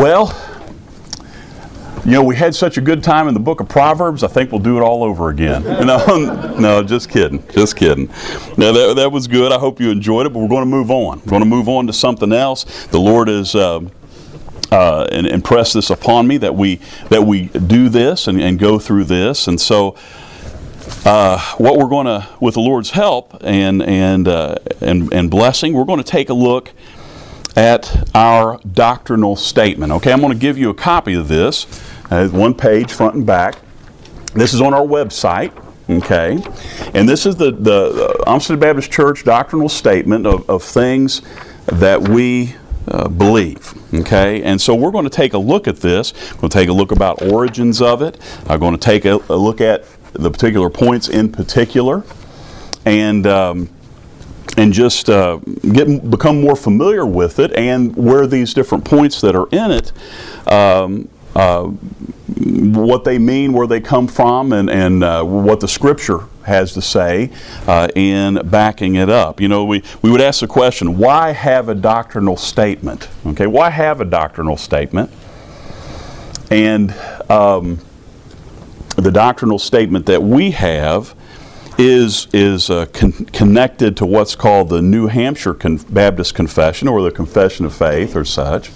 Well, we had such a good time in the book of Proverbs, I think we'll do it all over again. No, just kidding. Now, that was good. I hope you enjoyed it, but we're going to move on. We're going to move on to something else. The Lord has impressed this upon me that we do this and go through this. And so what we're going to, with the Lord's help and blessing, we're going to take a look at our doctrinal statement. Okay, I'm going to give you a copy of this. One page, front and back. This is on our website. Okay, and this is the Amsterdam Baptist Church doctrinal statement of things that we believe. Okay, and so we're going to take a look at this. We're going to take a look about origins of it. I'm going to take a look at the particular points in particular, and just become more familiar with it and where these different points that are in it, what they mean, where they come from, and what the Scripture has to say in backing it up. We would ask the question, why have a doctrinal statement? Okay, why have a doctrinal statement? And the doctrinal statement that we have is connected to what's called the New Hampshire Baptist Confession, or the Confession of Faith, or such,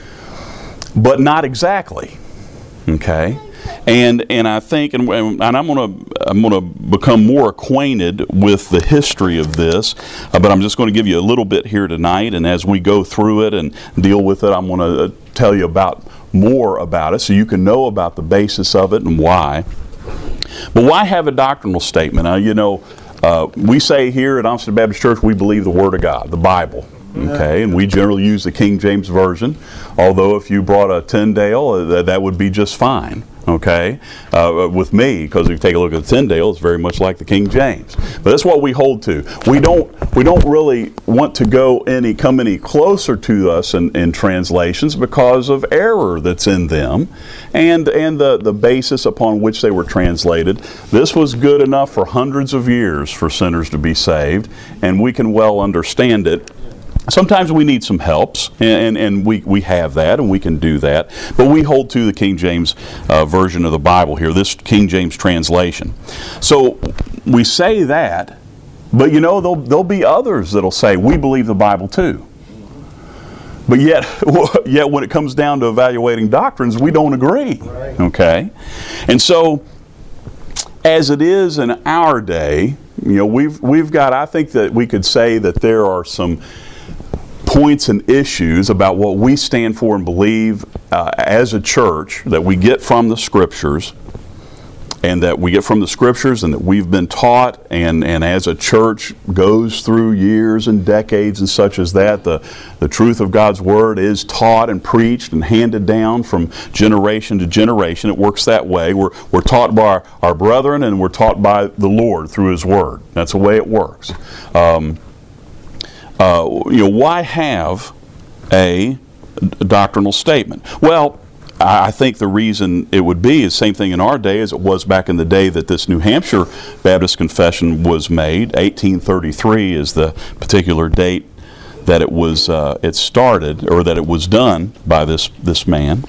but not exactly. Okay, and I think, and I'm gonna become more acquainted with the history of this, but I'm just going to give you a little bit here tonight, and as we go through it and deal with it, I'm going to tell you more about it, so you can know about the basis of it and why. But why have a doctrinal statement? We say here at Amsterdam Baptist Church we believe the Word of God, the Bible. Okay, and we generally use the King James Version, although if you brought a Tyndale, that would be just fine. Okay, with me, because if you take a look at the Tyndale, it's very much like the King James. But that's what we hold to. We don't really want to come any closer to us in translations because of error that's in them, and the basis upon which they were translated. This was good enough for hundreds of years for sinners to be saved, and we can well understand it. Sometimes we need some helps, and we have that, and we can do that. But we hold to the King James version of the Bible here, this King James translation. So we say that, but there'll be others that'll say, we believe the Bible too. But yet when it comes down to evaluating doctrines, we don't agree. Okay? And so, as it is in our day, we've got, I think that we could say that there are some points and issues about what we stand for and believe as a church that we get from the Scriptures, and that we've been taught, and as a church goes through years and decades and such as that, the truth of God's Word is taught and preached and handed down from generation to generation. It works that way. We're taught by our brethren, and we're taught by the Lord through His Word. That's the way it works. Why have a doctrinal statement? Well, I think the reason it would be is the same thing in our day as it was back in the day that this New Hampshire Baptist Confession was made. 1833 is the particular date that it started, or that it was done by this man.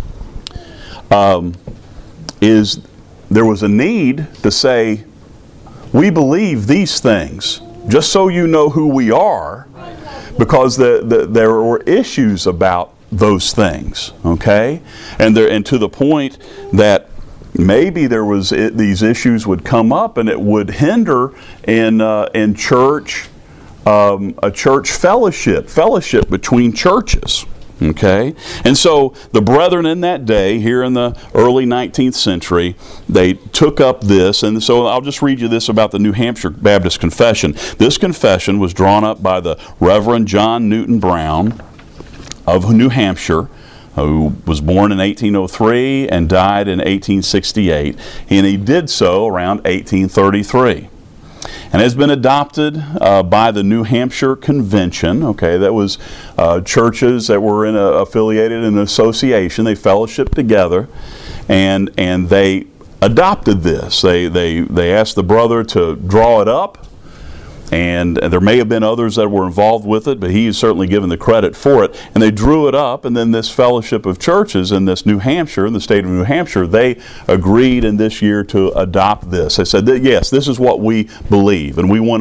Is there was a need to say, we believe these things, just so you know who we are, because there were issues about those things, okay? And to the point that maybe these issues would come up, and it would hinder in church, a church fellowship between churches. Okay? And so the brethren in that day, here in the early 19th century, they took up this, and so I'll just read you this about the New Hampshire Baptist Confession. This confession was drawn up by the Reverend John Newton Brown of New Hampshire, who was born in 1803 and died in 1868, and he did so around 1833. And has been adopted by the New Hampshire Convention. Okay, that was churches that were affiliated in an association. They fellowshiped together, and they adopted this. They asked the brother to draw it up, And there may have been others that were involved with it, but he is certainly given the credit for it. And they drew it up, and then this fellowship of churches in this New Hampshire, in the state of New Hampshire, they agreed in this year to adopt this. They said that, yes, this is what we believe, and we want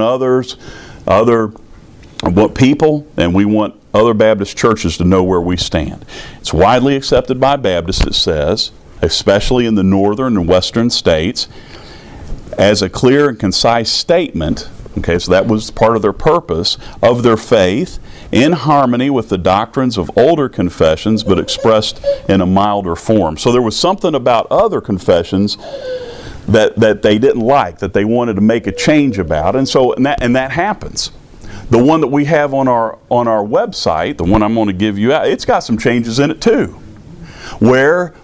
people, and we want other Baptist churches to know where we stand. It's widely accepted by Baptists, it says, especially in the northern and western states, as a clear and concise statement. Okay, so that was part of their purpose, of their faith, in harmony with the doctrines of older confessions, but expressed in a milder form. So there was something about other confessions that they didn't like, that they wanted to make a change about, and that happens. The one that we have on our website, the one I'm going to give you out, it's got some changes in it too, where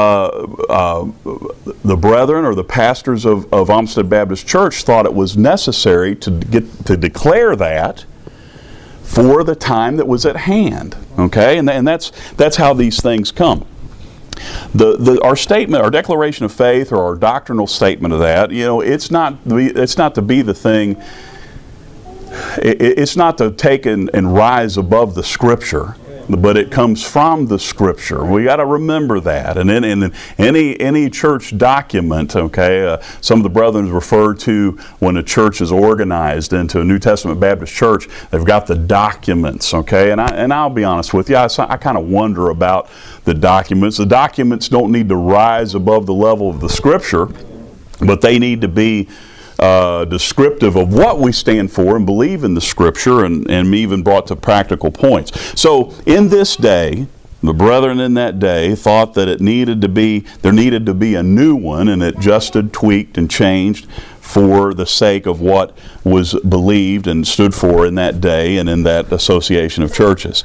the brethren or the pastors of Olmsted Baptist Church thought it was necessary to declare that for the time that was at hand. Okay, and that's how these things come. Our statement, our declaration of faith, or our doctrinal statement of that, it's not to be the thing. It's not to take and rise above the Scripture, but it comes from the Scripture. We got to remember that. And in any church document, okay, some of the brethren refer to when a church is organized into a New Testament Baptist church, they've got the documents, okay. And I'll be honest with you, I kind of wonder about the documents. The documents don't need to rise above the level of the Scripture, but they need to be descriptive of what we stand for and believe in the Scripture, and even brought to practical points. So in this day, the brethren in that day thought that there needed to be a new one, and adjusted, tweaked, and changed for the sake of what was believed and stood for in that day and in that association of churches.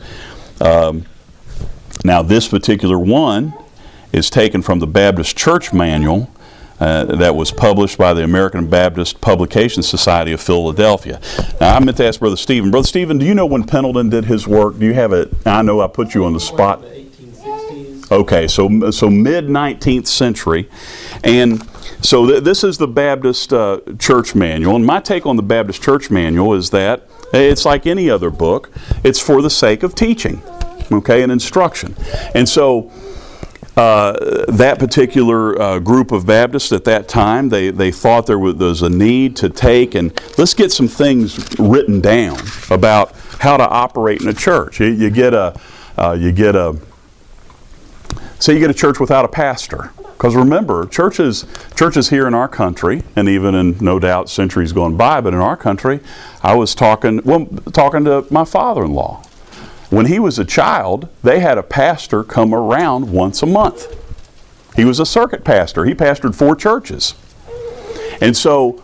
Now this particular one is taken from the Baptist Church Manual, that was published by the American Baptist Publication Society of Philadelphia. Now, I meant to ask Brother Stephen. Brother Stephen, do you know when Pendleton did his work? Do you have it? I know I put you on the spot. 1860s. Okay, so mid-19th century. And so this is the Baptist Church Manual. And my take on the Baptist Church Manual is that it's like any other book. It's for the sake of teaching, okay, and instruction. And so that particular group of Baptists at that time, they thought there was a need to take and let's get some things written down about how to operate in a church. You get a church without a pastor. Because remember, churches here in our country, and even in no doubt centuries gone by, but in our country, I was talking to my father-in-law. When he was a child, they had a pastor come around once a month. He was a circuit pastor. He pastored 4 churches. And so,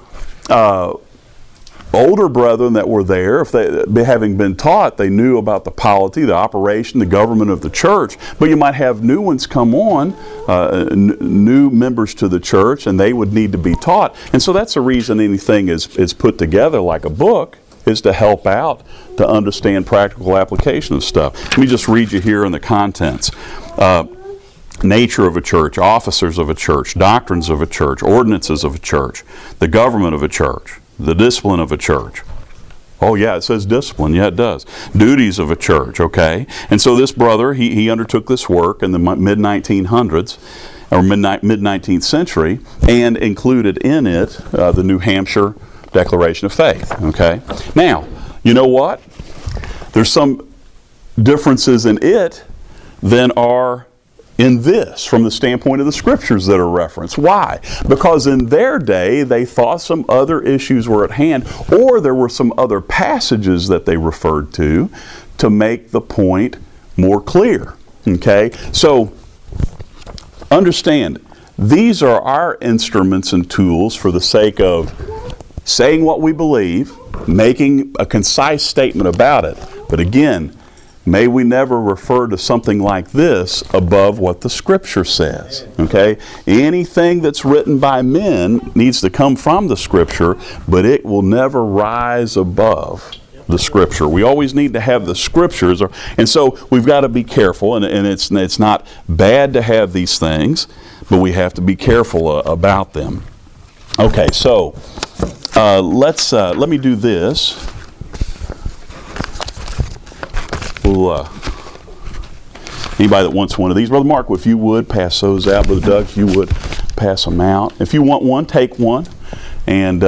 older brethren that were there, if they, having been taught, they knew about the polity, the operation, the government of the church. But you might have new ones come on, new members to the church, and they would need to be taught. And so that's the reason anything is put together like a book, is to help out, to understand practical application of stuff. Let me just read you here in the contents. Nature of a church, officers of a church, doctrines of a church, ordinances of a church, the government of a church, the discipline of a church. Oh yeah, it says discipline. Yeah, it does. Duties of a church, okay? And so this brother, he undertook this work in the mid-1900s, or mid-19th century, and included in it the New Hampshire Declaration of Faith, okay? Now, you know what? There's some differences in it than are in this from the standpoint of the Scriptures that are referenced. Why? Because in their day, they thought some other issues were at hand, or there were some other passages that they referred to make the point more clear, okay? So, understand, these are our instruments and tools for the sake of saying what we believe, making a concise statement about it. But again, may we never refer to something like this above what the Scripture says. Okay? Anything that's written by men needs to come from the Scripture, but it will never rise above the Scripture. We always need to have the Scriptures, and so we've got to be careful, and it's not bad to have these things, but we have to be careful about them. Okay, so let me do this. We'll, anybody that wants one of these, Brother Mark, if you would pass those out. Brother Doug, if you would pass them out. If you want one, take one, and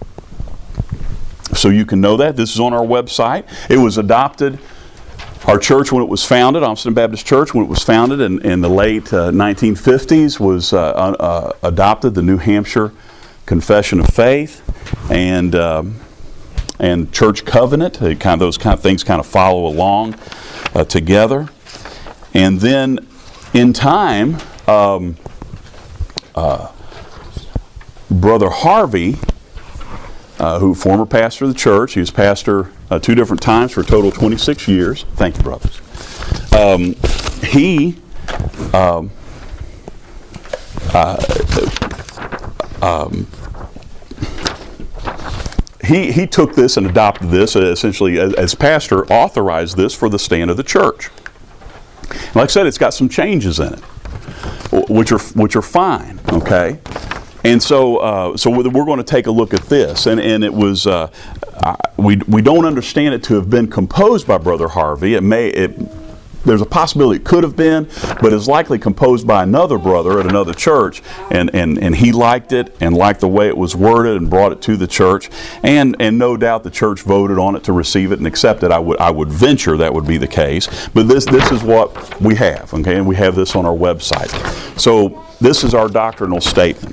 so you can know that. This is on our website. It was adopted. Our church, when it was founded, Amsterdam Baptist Church, when it was founded in the late 1950s, was adopted the New Hampshire Confession of Faith and Church Covenant. Those kind of things kind of follow along together. And then, in time, Brother Harvey, who former pastor of the church, he was pastor 2 different times for a total of 26 years. Thank you, brothers. He took this and adopted this, essentially as pastor, authorized this for the stand of the church. And like I said, it's got some changes in it, which are fine. Okay. And so we're going to take a look at this, and it was we don't understand it to have been composed by Brother Harvey. There's a possibility it could have been, but it's likely composed by another brother at another church, and he liked it and liked the way it was worded and brought it to the church, and no doubt the church voted on it to receive it and accept it. I would venture that would be the case, but this is what we have, okay, and we have this on our website. So this is our doctrinal statement.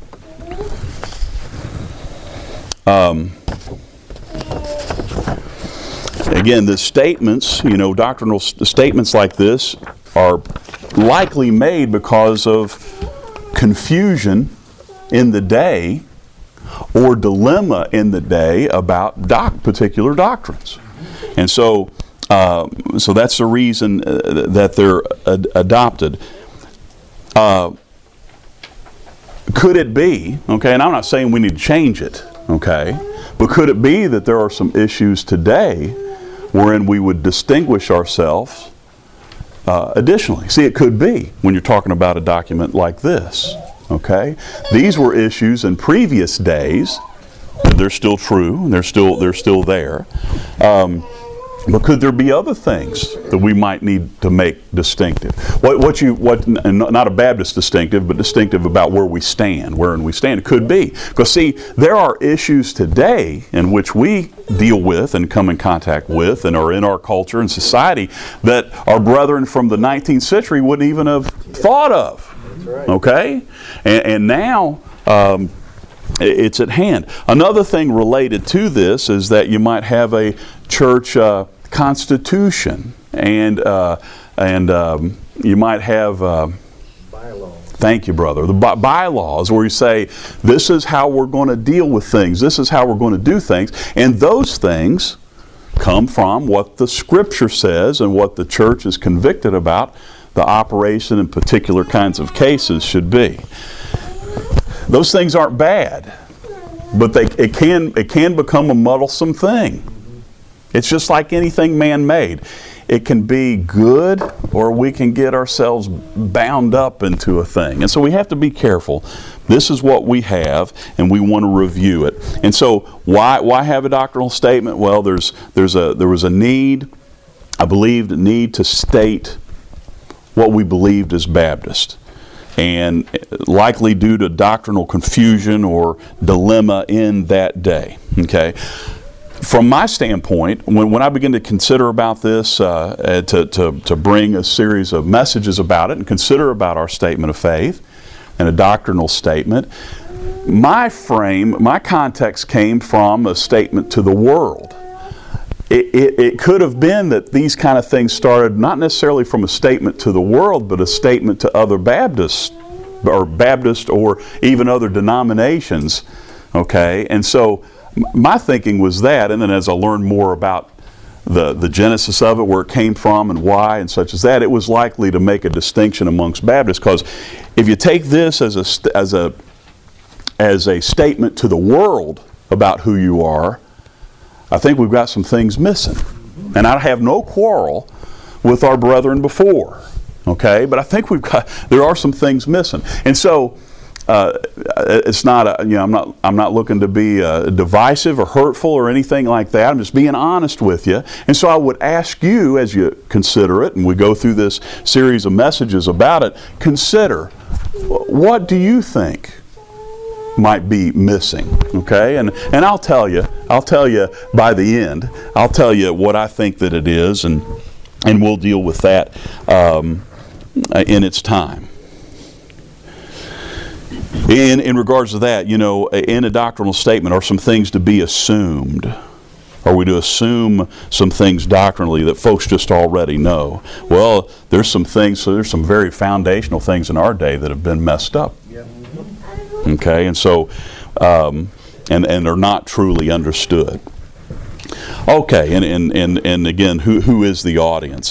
Again, the statements, doctrinal statements like this are likely made because of confusion in the day or dilemma in the day about particular doctrines. And so that's the reason that they're adopted. Could it be, okay, and I'm not saying we need to change it, okay, but could it be that there are some issues today wherein we would distinguish ourselves additionally? See, it could be when you're talking about a document like this, okay? These were issues in previous days. They're still true, and they're still there. But could there be other things that we might need to make distinctive? Not a Baptist distinctive, but distinctive about wherein we stand. It could be. Because see, there are issues today in which we deal with and come in contact with and are in our culture and society that our brethren from the 19th century wouldn't even have thought of. That's right. Okay? And now, it's at hand. Another thing related to this is that you might have a church constitution, and you might have bylaws. Thank you, brother. The bylaws, where you say, this is how we're going to deal with things, this is how we're going to do things, and those things come from what the Scripture says and what the church is convicted about the operation in particular kinds of cases should be. Those things aren't bad, but it can become a muddlesome thing. It's just like anything man-made. It can be good, or we can get ourselves bound up into a thing. And so we have to be careful. This is what we have, and we want to review it. And so why have a doctrinal statement? Well, there was a need, I believed, a need to state what we believed as Baptist. And likely due to doctrinal confusion or dilemma in that day. Okay. From my standpoint, when I begin to consider about this, to bring a series of messages about it and consider about our statement of faith and a doctrinal statement, my context came from a statement to the world. It could have been that these kind of things started not necessarily from a statement to the world, but a statement to other Baptists or even other denominations. Okay, and so my thinking was that, and then as I learned more about the genesis of it, where it came from and why and such as that, it was likely to make a distinction amongst Baptists. Because if you take this as a statement to the world about who you are, I think we've got some things missing. And I have no quarrel with our brethren before, okay? But I think there are some things missing. And so it's not, I'm not looking to be divisive or hurtful or anything like that. I'm just being honest with you. And so I would ask you, as you consider it, and we go through this series of messages about it, consider, what do you think might be missing? Okay, and I'll tell you by the end. I'll tell you what I think that it is, and we'll deal with that in its time. In regards to that, in a doctrinal statement, are some things to be assumed? Are we to assume some things doctrinally that folks just already know? Well, there's some very foundational things in our day that have been messed up. Okay, and so, and are not truly understood. Okay, and again, who is the audience?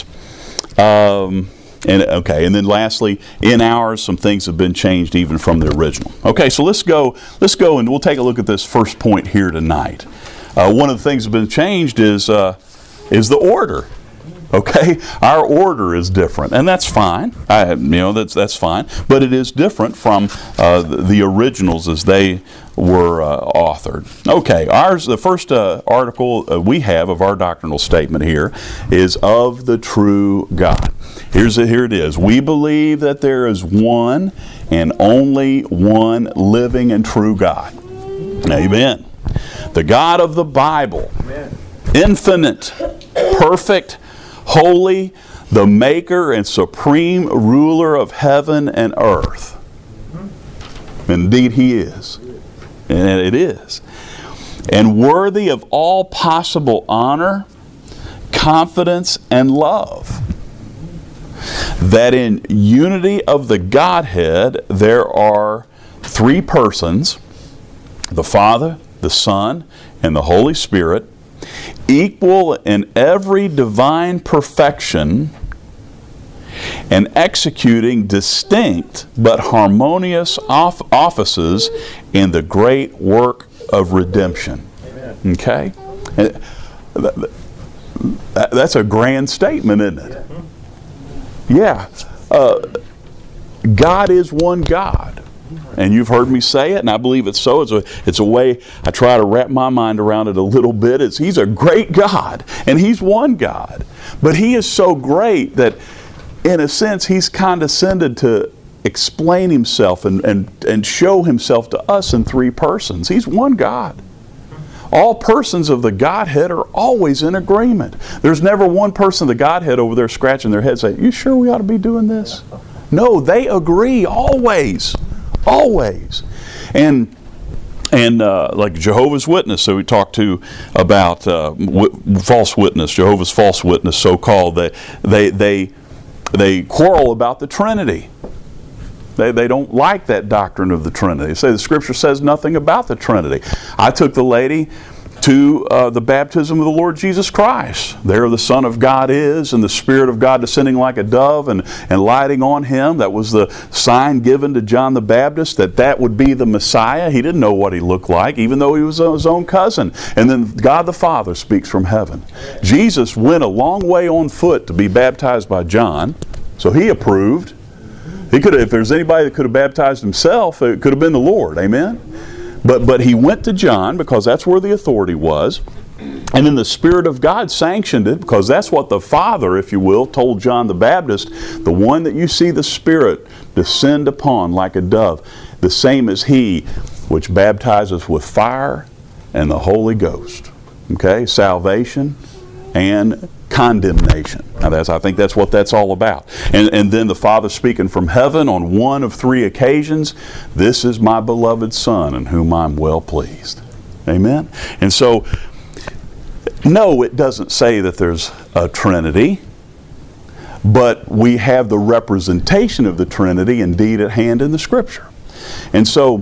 And then lastly, in ours, some things have been changed even from the original. Okay, so let's go and we'll take a look at this first point here tonight. One of the things that's been changed is the order. Okay, our order is different, and that's fine. That's fine, but it is different from the originals as they were authored. Okay, the first article we have of our doctrinal statement here is of the true God. Here it is. We believe that there is one and only one living and true God. Amen. The God of the Bible. Amen. Infinite, perfect, holy, the maker and supreme ruler of heaven and earth. Indeed He is. And it is. And worthy of all possible honor, confidence, and love. That in unity of the Godhead there are three persons, the Father, the Son, and the Holy Spirit, equal in every divine perfection and executing distinct but harmonious offices in the great work of redemption. Amen. Okay? That's a grand statement, isn't it? Yeah. God is one God. And you've heard me say it, and I believe it's so. It's a way I try to wrap my mind around it a little bit. He's a great God, and He's one God. But He is so great that, in a sense, He's condescended to explain Himself and show Himself to us in three persons. He's one God. All persons of the Godhead are always in agreement. There's never one person of the Godhead over there scratching their head saying, "You sure we ought to be doing this?" No, they agree always. Always. And like Jehovah's Witness, so we talked to about false witness, Jehovah's false witness, so-called, they quarrel about the Trinity. They don't like that doctrine of the Trinity. They say the Scripture says nothing about the Trinity. I took the lady to the baptism of the Lord Jesus Christ. There the Son of God is, and the Spirit of God descending like a dove and lighting on Him. That was the sign given to John the Baptist, that would be the Messiah. He didn't know what He looked like, even though He was his own cousin. And then God the Father speaks from heaven. Jesus went a long way on foot to be baptized by John, so He approved. He could have, if there's anybody that could have baptized himself, it could have been the Lord. Amen? But He went to John because that's where the authority was. And then the Spirit of God sanctioned it, because that's what the Father, if you will, told John the Baptist, the one that you see the Spirit descend upon like a dove, the same as He which baptizes with fire and the Holy Ghost. Okay? Salvation and condemnation. Now I think that's what that's all about. And then the Father speaking from heaven on one of three occasions, "This is my beloved Son in whom I'm well pleased." Amen? And so, no, it doesn't say that there's a Trinity, but we have the representation of the Trinity indeed at hand in the Scripture. And so,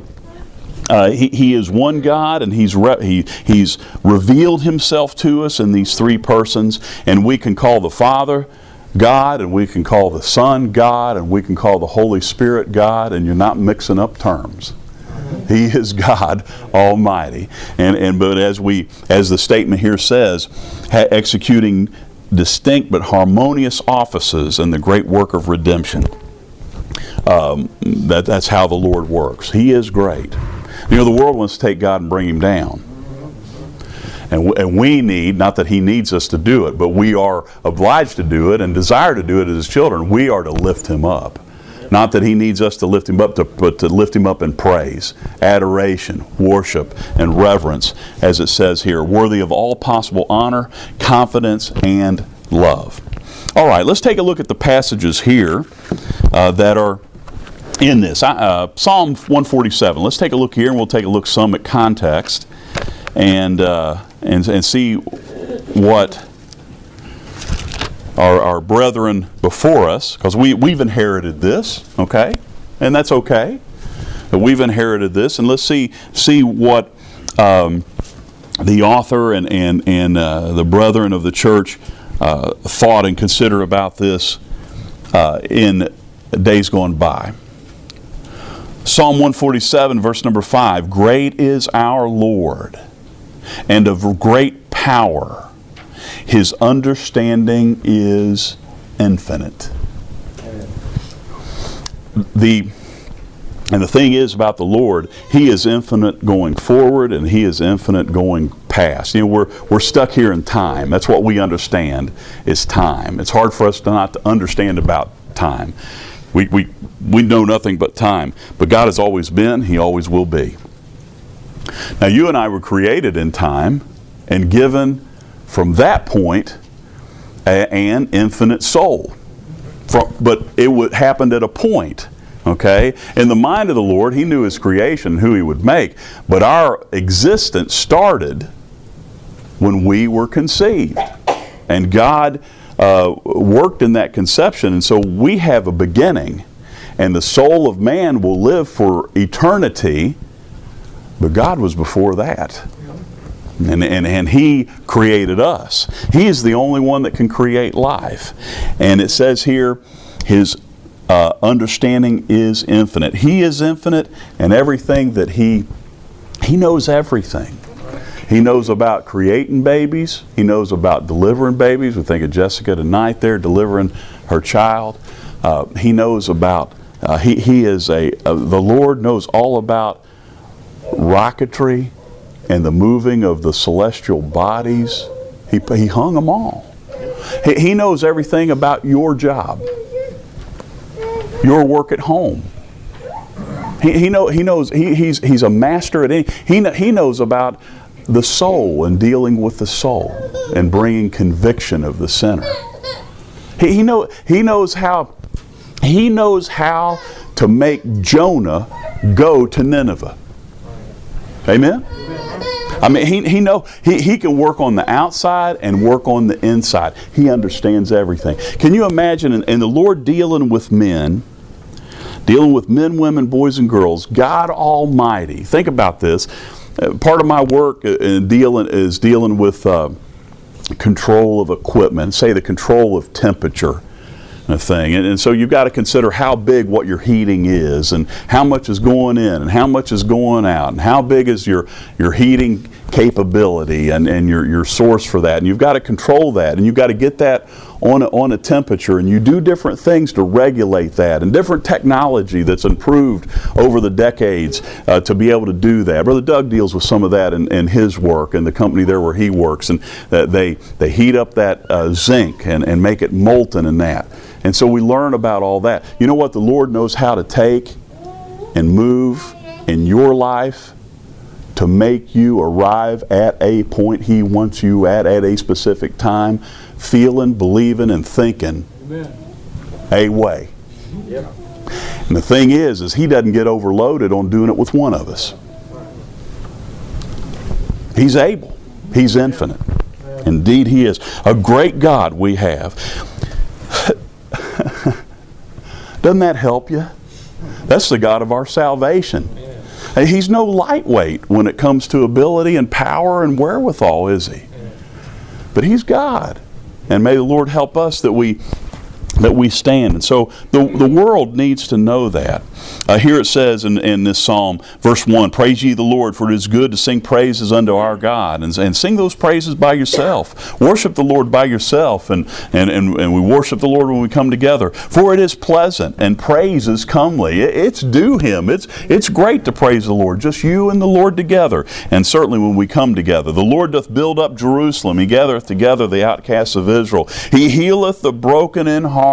He is one God, and He's revealed Himself to us in these three persons, and we can call the Father God, and we can call the Son God, and we can call the Holy Spirit God, and you're not mixing up terms. He is God Almighty. But as the statement here says, executing distinct but harmonious offices in the great work of redemption. That's how the Lord works. He is great. You know, the world wants to take God and bring Him down. And we need, not that He needs us to do it, but we are obliged to do it and desire to do it as His children. We are to lift Him up. Not that He needs us to lift Him up, but to lift Him up in praise, adoration, worship, and reverence, as it says here, worthy of all possible honor, confidence, and love. All right, let's take a look at the passages here that are in this. Psalm 147. Let's take a look here, and we'll take a look some at context and see what our brethren before us, because we've inherited this, okay? And that's okay. But we've inherited this, and let's see what the author and the brethren of the church thought and consider about this in days gone by. Psalm 147, verse number 5, great is our Lord, and of great power. His understanding is infinite. The thing is about the Lord, He is infinite going forward, and He is infinite going past. You know, we're stuck here in time. That's what we understand is time. It's hard for us not to understand about time. We know nothing but time. But God has always been, He always will be. Now, you and I were created in time and given from that point an infinite soul. But it happened at a point. Okay? In the mind of the Lord, He knew His creation, who He would make. But our existence started when we were conceived. And God worked in that conception. And so we have a beginning. And the soul of man will live for eternity. But God was before that. And He created us. He is the only one that can create life. And it says here, His understanding is infinite. He is infinite, and everything that He knows everything. He knows about creating babies. He knows about delivering babies. We think of Jessica tonight there delivering her child. He knows about, the Lord knows all about rocketry and the moving of the celestial bodies. He hung them all. He knows everything about your job, your work at home. He knows. He's a master at any. He knows about the soul and dealing with the soul and bringing conviction of the sinner. He knows how to make Jonah go to Nineveh. Amen? I mean, he can work on the outside and work on the inside. He understands everything. Can you imagine, and the Lord dealing with men, women, boys, and girls, God Almighty. Think about this. Part of my work is dealing with control of equipment, say the control of temperature. Thing. And so you've got to consider how big what your heating is, and how much is going in and how much is going out, and how big is your heating capability and your source for that. And you've got to control that, and you've got to get that on a temperature, and you do different things to regulate that, and different technology that's improved over the decades to be able to do that. Brother Doug deals with some of that in his work and the company there where he works, and they heat up that zinc and make it molten in that. And so we learn about all that. You know what? The Lord knows how to take and move in your life to make you arrive at a point He wants you at a specific time, feeling, believing, and thinking a way. Yep. And the thing is He doesn't get overloaded on doing it with one of us. He's able. He's infinite. Indeed, He is. A great God we have. Doesn't that help you? That's the God of our salvation. He's no lightweight when it comes to ability and power and wherewithal, is He? But He's God. And may the Lord help us that we that we stand. And so the world needs to know that. Here it says in this psalm, verse 1, praise ye the Lord, for it is good to sing praises unto our God. And sing those praises by yourself. Worship the Lord by yourself. And we worship the Lord when we come together. For it is pleasant, and praise is comely. It's due Him. It's great to praise the Lord, just you and the Lord together. And certainly when we come together. The Lord doth build up Jerusalem. He gathereth together the outcasts of Israel. He healeth the broken in heart.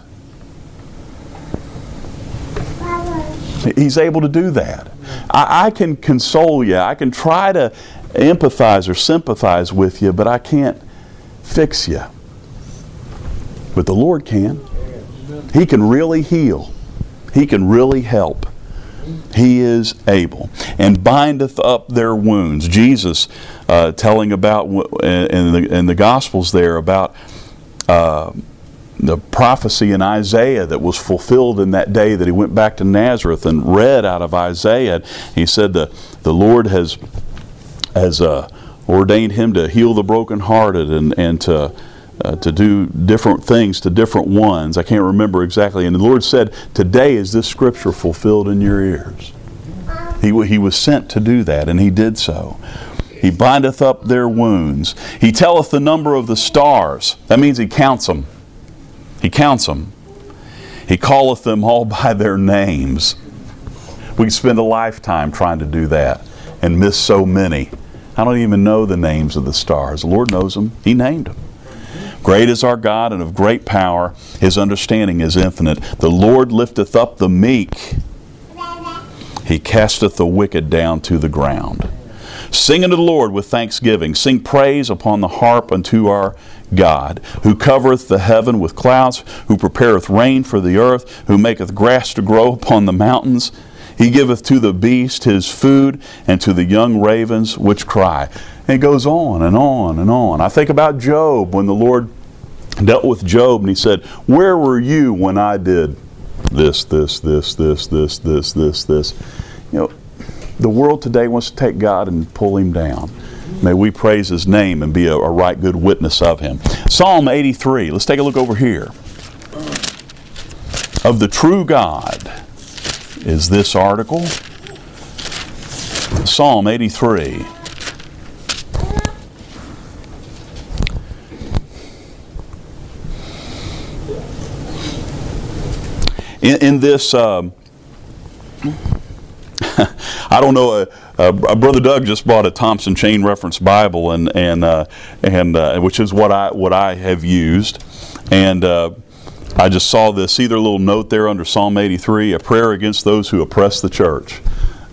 He's able to do that. I can console you. I can try to empathize or sympathize with you, but I can't fix you. But the Lord can. He can really heal. He can really help. He is able. And bindeth up their wounds. Jesus telling about in the Gospels there about the prophecy in Isaiah that was fulfilled in that day that He went back to Nazareth and read out of Isaiah. He said the Lord has ordained Him to heal the brokenhearted and to do different things to different ones. I can't remember exactly. And the Lord said, today is this scripture fulfilled in your ears. He was sent to do that, and He did so. He bindeth up their wounds. He telleth the number of the stars. That means He counts them. He counts them. He calleth them all by their names. We can spend a lifetime trying to do that and miss so many. I don't even know the names of the stars. The Lord knows them. He named them. Great is our God, and of great power. His understanding is infinite. The Lord lifteth up the meek. He casteth the wicked down to the ground. Sing unto the Lord with thanksgiving. Sing praise upon the harp unto our God, who covereth the heaven with clouds, who prepareth rain for the earth, who maketh grass to grow upon the mountains. He giveth to the beast his food, and to the young ravens which cry. And it goes on and on and on. I think about Job, when the Lord dealt with Job, and He said, where were you when I did this? You know, the world today wants to take God and pull Him down. May we praise His name and be a right good witness of Him. Psalm 83. Let's take a look over here. Of the true God is this article. Psalm 83. In this, I don't know. Brother Doug just bought a Thompson Chain Reference Bible, and which is what I have used, and I just saw this either little note there under Psalm 83, a prayer against those who oppress the church.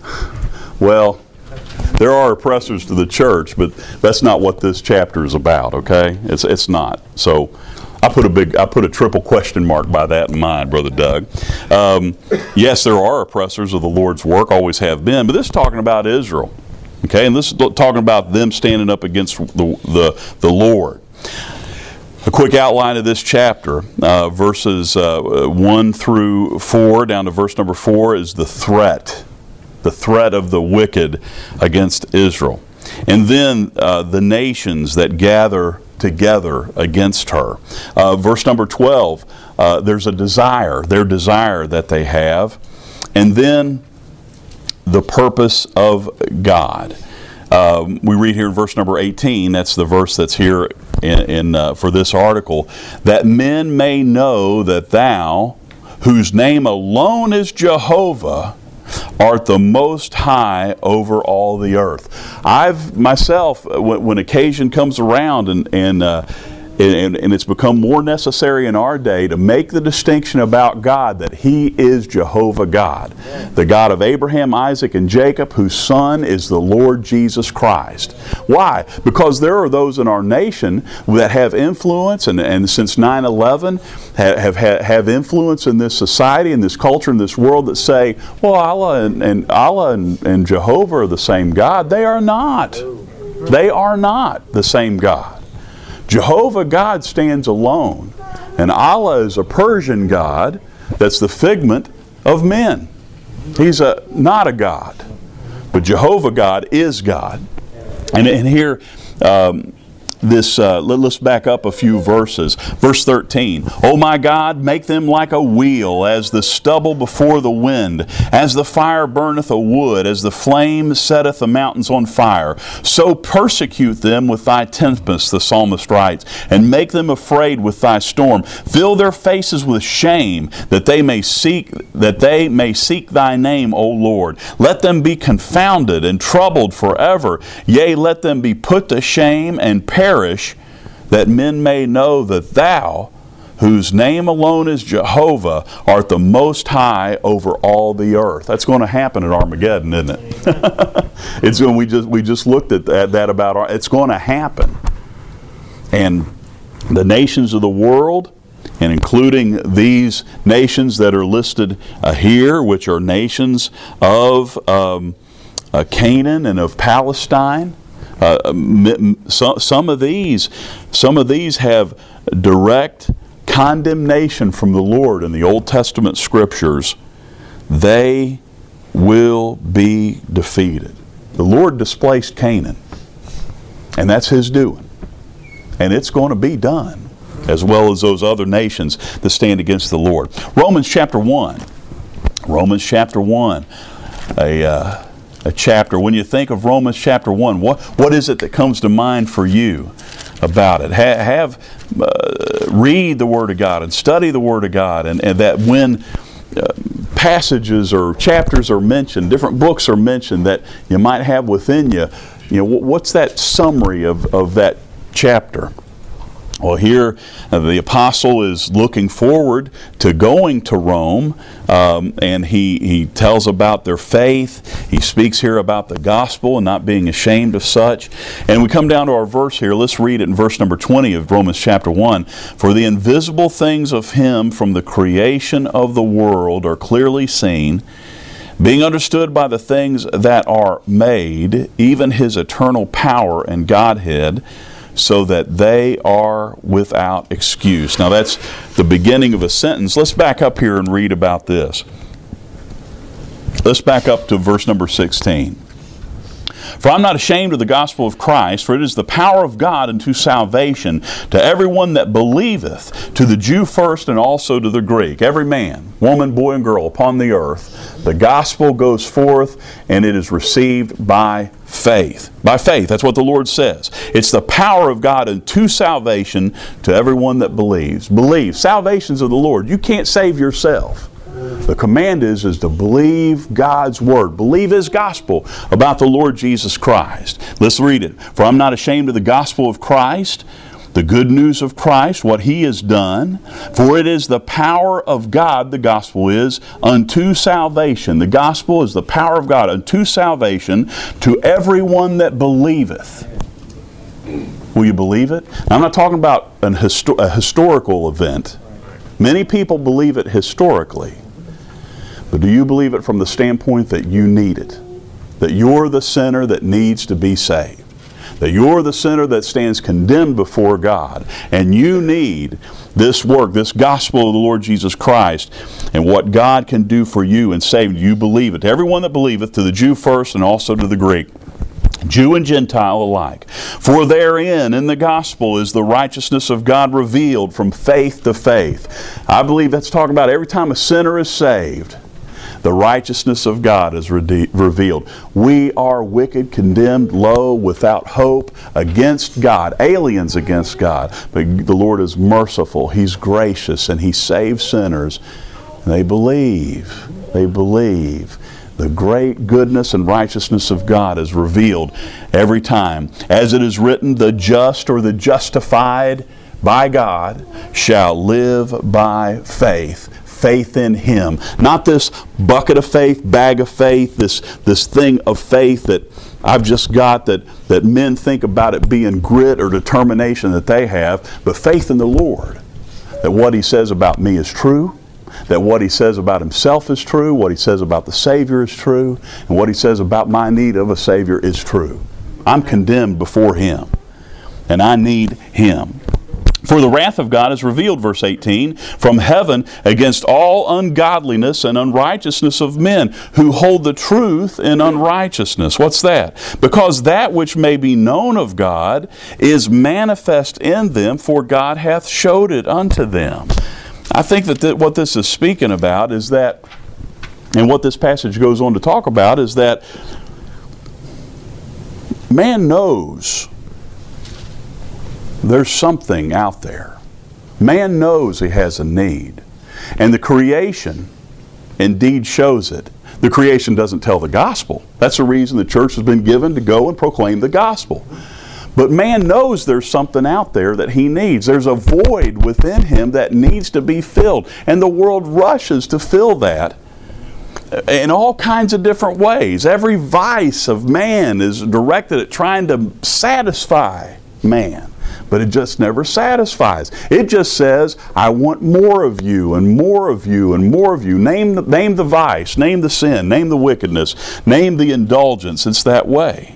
Well, there are oppressors to the church, but that's not what this chapter is about. Okay, it's not. So I put a triple question mark by that in mind, Brother Doug. Yes, there are oppressors of the Lord's work, always have been, but this is talking about Israel. Okay, and this is talking about them standing up against the Lord. A quick outline of this chapter, verses 1 through 4, down to verse number 4, is the threat of the wicked against Israel. And then the nations that gather together against her. Verse number 12, there's their desire that they have. And then the purpose of God. We read here in verse number 18, that's the verse that's here for this article, that men may know that Thou, whose name alone is Jehovah, art the most high over all the earth. I've myself, when occasion comes around and it's become more necessary in our day to make the distinction about God that He is Jehovah God, the God of Abraham, Isaac, and Jacob, whose Son is the Lord Jesus Christ. Why? Because there are those in our nation that have influence, and since 9/11 have influence in this society, in this culture, in this world, that say, well, Allah and Jehovah are the same God. They are not. They are not the same God. Jehovah God stands alone, and Allah is a Persian God that's the figment of men. He's not a God, but Jehovah God is God. And here let's back up a few verses. Verse 13, O my God, make them like a wheel, as the stubble before the wind, as the fire burneth a wood, as the flame setteth the mountains on fire. So persecute them with thy tempest, the psalmist writes, and make them afraid with thy storm. Fill their faces with shame, that they may seek thy name, O Lord. Let them be confounded and troubled forever. Yea, let them be put to shame and perish, that men may know that thou, whose name alone is Jehovah, art the most high over all the earth. That's going to happen at Armageddon, isn't it? It's when we just looked at that about it's going to happen. And the nations of the world, and including these nations that are listed here, which are nations of Canaan and of Palestine, some of these have direct condemnation from the Lord in the Old Testament Scriptures. They will be defeated. The Lord displaced Canaan, and that's His doing. And it's going to be done, as well as those other nations that stand against the Lord. Romans chapter 1. Romans chapter 1. A chapter. When you think of Romans chapter 1, what is it that comes to mind for you about it? Read the Word of God and study the Word of God, and that when passages or chapters are mentioned, different books are mentioned that you might have within you, what's that summary of that chapter? Well, here the apostle is looking forward to going to Rome, and he tells about their faith. He speaks here about the gospel and not being ashamed of such. And we come down to our verse here. Let's read it in verse number 20 of Romans chapter 1. For the invisible things of Him from the creation of the world are clearly seen, being understood by the things that are made, even His eternal power and Godhead, so that they are without excuse. Now that's the beginning of a sentence. Let's back up here and read about this. Let's back up to verse number 16. For I'm not ashamed of the gospel of Christ, for it is the power of God unto salvation to everyone that believeth, to the Jew first and also to the Greek. Every man, woman, boy, and girl upon the earth, the gospel goes forth and it is received by faith. By faith, that's what the Lord says. It's the power of God unto salvation to everyone that believes. Believe. Salvation's of the Lord. You can't save yourself. The command is to believe God's Word. Believe His gospel about the Lord Jesus Christ. Let's read it. For I'm not ashamed of the gospel of Christ, the good news of Christ, what He has done. For it is the power of God, the gospel is, unto salvation. The gospel is the power of God unto salvation to everyone that believeth. Will you believe it? Now, I'm not talking about a historical event. Many people believe it historically. But do you believe it from the standpoint that you need it? That you're the sinner that needs to be saved? That you're the sinner that stands condemned before God, and you need this work, this gospel of the Lord Jesus Christ, and what God can do for you and save you? You believe it. To everyone that believeth, to the Jew first and also to the Greek, Jew and Gentile alike. For therein, in the gospel, is the righteousness of God revealed from faith to faith. I believe that's talking about every time a sinner is saved, the righteousness of God is revealed. We are wicked, condemned, low, without hope, against God, aliens against God. But the Lord is merciful, He's gracious, and He saves sinners. And they believe. They believe. The great goodness and righteousness of God is revealed every time. As it is written, the just or the justified by God shall live by faith. Faith in Him. Not this bucket of faith, bag of faith, this thing of faith that I've just got that men think about it being grit or determination that they have, but faith in the Lord. That what He says about me is true, that what He says about Himself is true, what He says about the Savior is true, and what He says about my need of a Savior is true. I'm condemned before Him, and I need Him. For the wrath of God is revealed, verse 18, from heaven against all ungodliness and unrighteousness of men who hold the truth in unrighteousness. What's that? Because that which may be known of God is manifest in them, for God hath showed it unto them. I think that what this is speaking about is that, and what this passage goes on to talk about, is that man knows there's something out there. Man knows he has a need. And the creation indeed shows it. The creation doesn't tell the gospel. That's the reason the church has been given to go and proclaim the gospel. But man knows there's something out there that he needs. There's a void within him that needs to be filled. And the world rushes to fill that in all kinds of different ways. Every vice of man is directed at trying to satisfy man. But it just never satisfies. It just says, I want more of you and more of you and more of you. Name the vice, name the sin, name the wickedness, name the indulgence. It's that way.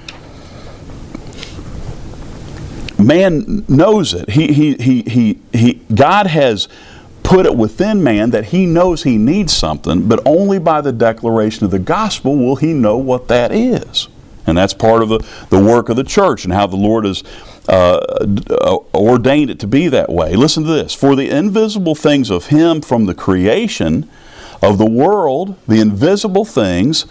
Man knows it. God has put it within man that he knows he needs something, but only by the declaration of the gospel will he know what that is. And that's part of the work of the church and how the Lord has ordained it to be that way. Listen to this. For the invisible things of him from the creation of the world, the invisible things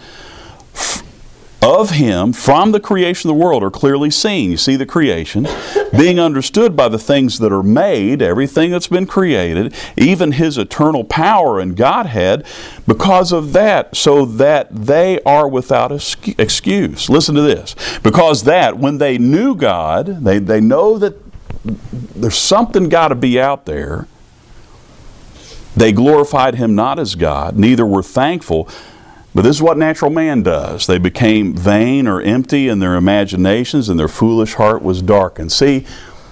of him from the creation of the world are clearly seen. You see the creation, being understood by the things that are made, everything that's been created, even his eternal power and Godhead, because of that, so that they are without excuse. Listen to this. Because that, when they knew God, they know that there's something got to be out there, they glorified him not as God, neither were thankful. But this is what natural man does. They became vain or empty in their imaginations, and their foolish heart was darkened. See,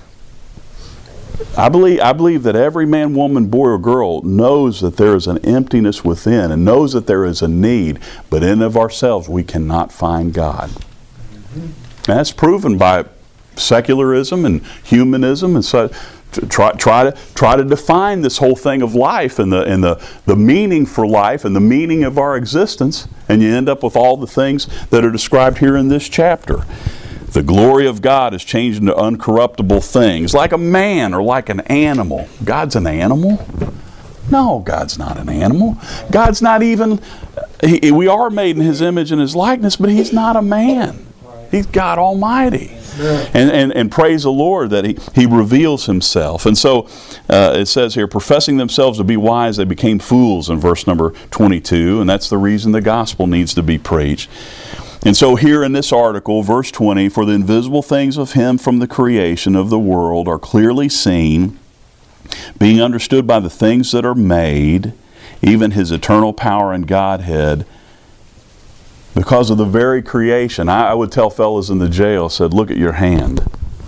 I believe that every man, woman, boy, or girl knows that there is an emptiness within and knows that there is a need, but in and of ourselves we cannot find God. And that's proven by secularism and humanism and such. Try to define this whole thing of life and the meaning for life and the meaning of our existence, and you end up with all the things that are described here in this chapter. The glory of God is changed into uncorruptible things, like a man or like an animal. God's an animal? No, God's not an animal. God's not even, we are made in his image and his likeness, but he's not a man. He's God Almighty. And praise the Lord that he reveals himself. And so it says here, professing themselves to be wise, they became fools in verse number 22. And that's the reason the gospel needs to be preached. And so here in this article, verse 20, for the invisible things of him from the creation of the world are clearly seen, being understood by the things that are made, even his eternal power and Godhead, because of the very creation. I would tell fellas in the jail, said, look at your hand.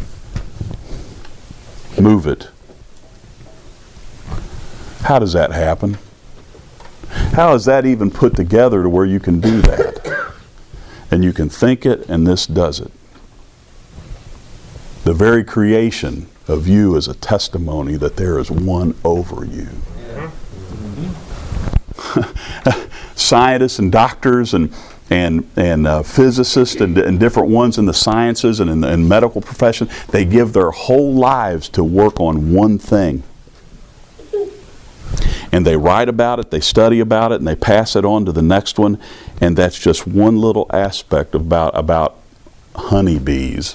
Move it. How does that happen? How is that even put together to where you can do that? And you can think it, and this does it. The very creation of you is a testimony that there is one over you. Scientists and doctors and physicists and different ones in the sciences and in the medical profession, they give their whole lives to work on one thing. And they write about it, they study about it, and they pass it on to the next one. And that's just one little aspect about honeybees.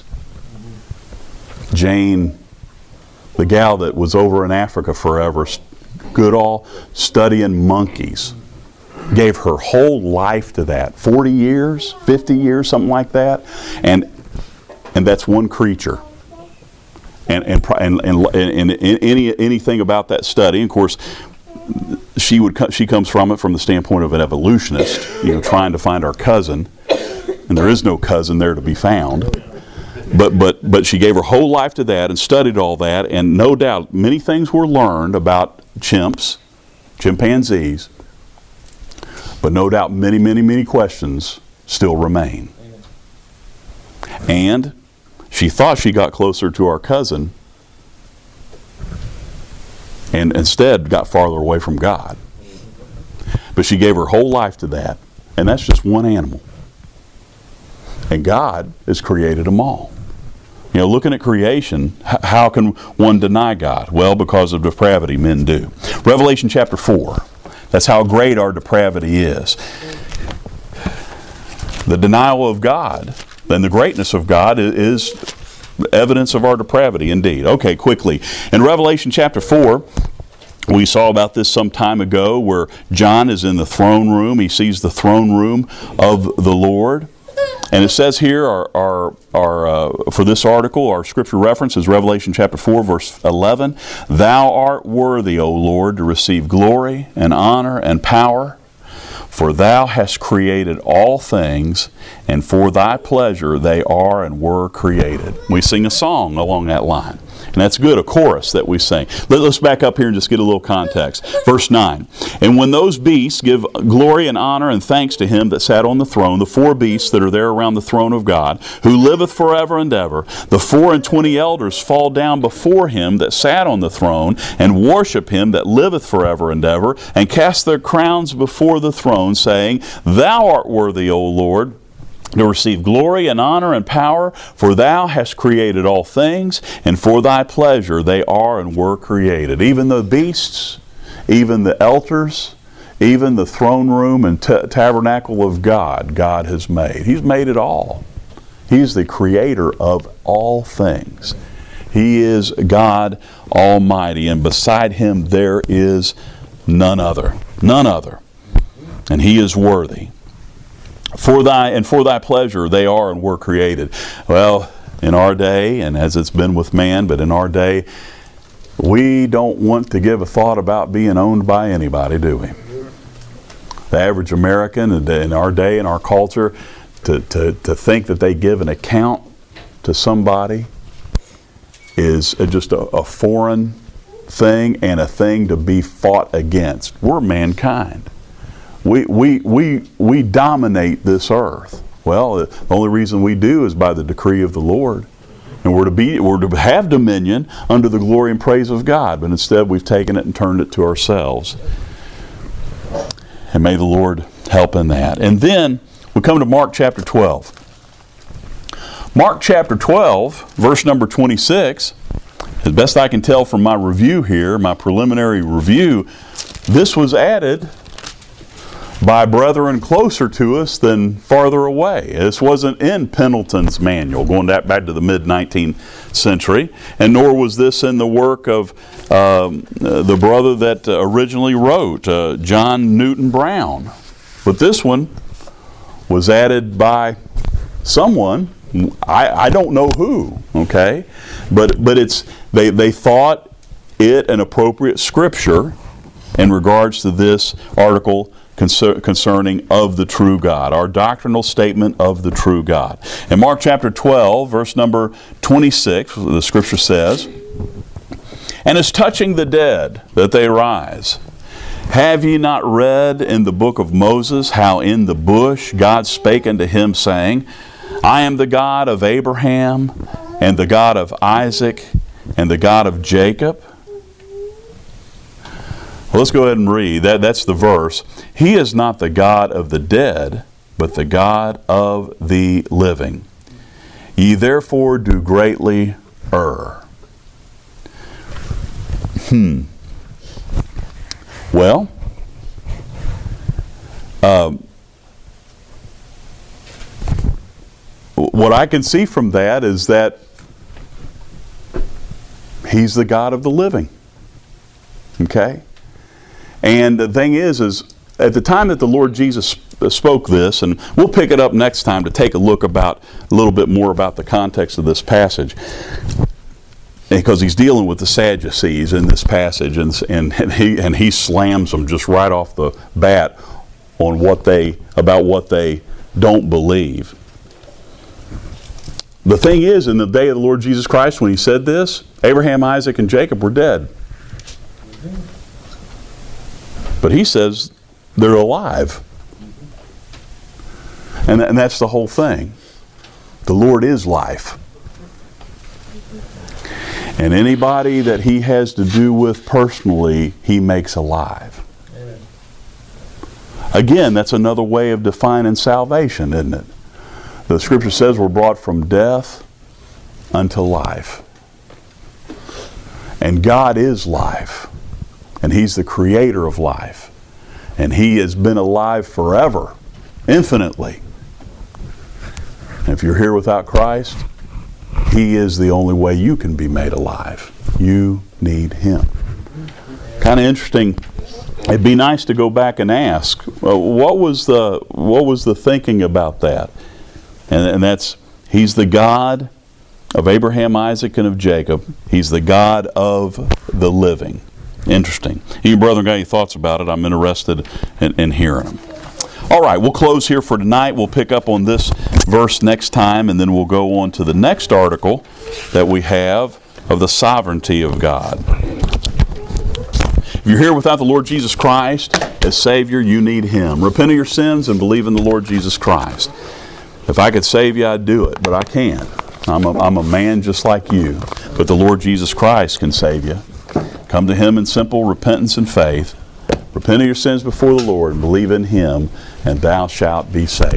Jane, the gal that was over in Africa forever, Goodall, studying monkeys, gave her whole life to that. 40 years, 50 years, something like that. And that's one creature. And anything about that study, and of course, she comes from it from the standpoint of an evolutionist, trying to find our cousin, and there is no cousin there to be found. But she gave her whole life to that and studied all that, and no doubt many things were learned about chimpanzees, but no doubt many, many, many questions still remain. And she thought she got closer to our cousin and instead got farther away from God. But she gave her whole life to that, and that's just one animal. And God has created them all. You know, looking at creation, how can one deny God? Well, because of depravity, men do. Revelation chapter 4. That's how great our depravity is. The denial of God and the greatness of God is evidence of our depravity indeed. Okay, quickly. In Revelation chapter 4, we saw about this some time ago where John is in the throne room. He sees the throne room of the Lord. And it says here, for this article, our scripture reference is Revelation chapter 4, verse 11. Thou art worthy, O Lord, to receive glory and honor and power, for thou hast created all things, and for thy pleasure they are and were created. We sing a song along that line. And that's good, a chorus that we sing. Let's back up here and just get a little context. Verse 9. And when those beasts give glory and honor and thanks to him that sat on the throne, the four beasts that are there around the throne of God, who liveth forever and ever, the 24 elders fall down before him that sat on the throne, and worship him that liveth forever and ever, and cast their crowns before the throne, saying, Thou art worthy, O Lord, to receive glory and honor and power, for thou hast created all things, and for thy pleasure they are and were created. Even the beasts, even the altars, even the throne room and tabernacle of God, God has made. He's made it all. He's the creator of all things. He is God Almighty, and beside him there is none other. None other. And he is worthy. For thy pleasure they are and were created. Well, in our day, and as it's been with man, but in our day, we don't want to give a thought about being owned by anybody, do we? The average American in our day, in our culture, to think that they give an account to somebody is just a foreign thing and a thing to be fought against. We're mankind. We dominate this earth. Well, the only reason we do is by the decree of the Lord. And we're to have dominion under the glory and praise of God, but instead we've taken it and turned it to ourselves. And may the Lord help in that. And then we come to Mark chapter 12. Mark chapter 12, verse number 26, as best I can tell from my review here, my preliminary review, this was added by brethren closer to us than farther away. This wasn't in Pendleton's manual, going back to the mid-19th century, and nor was this in the work of the brother that originally wrote, John Newton Brown. But this one was added by someone, I don't know who, okay? But it's they thought it an appropriate scripture in regards to this article concerning of the true God, our doctrinal statement of the true God. In Mark chapter 12, verse number 26, the scripture says, And as touching the dead, that they rise, have ye not read in the book of Moses, how in the bush God spake unto him, saying, I am the God of Abraham, and the God of Isaac, and the God of Jacob? Well, let's go ahead and read. That's the verse. He is not the God of the dead, but the God of the living. Ye therefore do greatly err. Well, what I can see from that is that He's the God of the living. Okay? And the thing is at the time that the Lord Jesus spoke this, and we'll pick it up next time to take a look about a little bit more about the context of this passage, because he's dealing with the Sadducees in this passage, and he slams them just right off the bat on about what they don't believe. The thing is, in the day of the Lord Jesus Christ, when he said this, Abraham, Isaac, and Jacob were dead. But he says they're alive. And that's the whole thing. The Lord is life. And anybody that He has to do with personally, He makes alive. Amen. Again, that's another way of defining salvation, isn't it? The Scripture says we're brought from death unto life. And God is life. And He's the creator of life. And He has been alive forever, infinitely. And if you're here without Christ, He is the only way you can be made alive. You need Him. Kind of interesting. It'd be nice to go back and ask, what was the thinking about that? And that's, He's the God of Abraham, Isaac, and of Jacob. He's the God of the living. Interesting. You brethren got any thoughts about it? I'm interested in hearing them. All right, we'll close here for tonight. We'll pick up on this verse next time, and then we'll go on to the next article that we have of the sovereignty of God. If you're here without the Lord Jesus Christ as Savior, you need Him. Repent of your sins and believe in the Lord Jesus Christ. If I could save you, I'd do it, but I can't. I'm a man just like you. But the Lord Jesus Christ can save you. Come to Him in simple repentance and faith. Repent of your sins before the Lord and believe in Him, and thou shalt be saved.